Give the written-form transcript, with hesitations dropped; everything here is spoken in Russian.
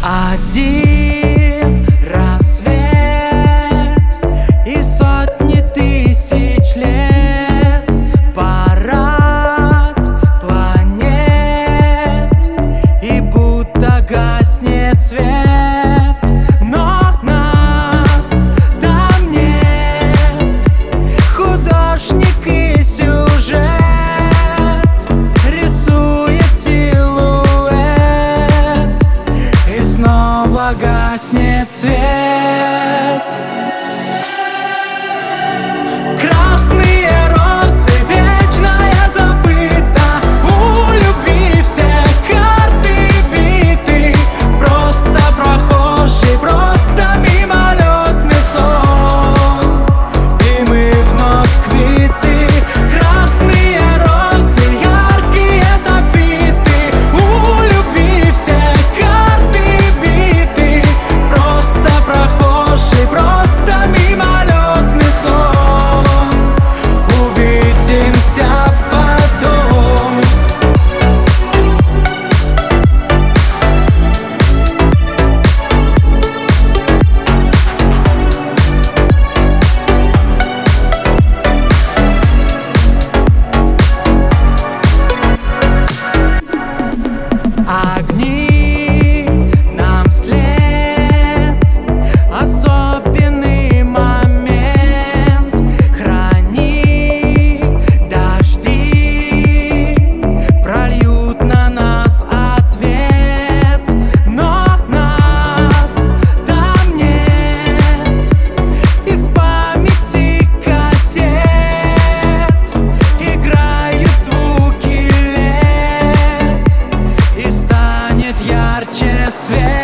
Один рассвет и сотни тысяч лет, парад планет, и будто гаснет свет. Но нас там нет, художник и сюжет рисует силуэт, и снова гаснет свет. Красные розы, вечная забыта, у любви все карты биты. Просто прохожий, просто мимолетный сон, и мы вновь квиты. Красные розы, яркие софиты, у любви все карты биты. Просто прохожий, просто мимолетный сон, увидимся потом. Огни нам вслед, особенный момент. Храни дожди, прольют на нас ответ. Но нас там нет, и в памяти кассет играют звуки лет, и станет ярче свет.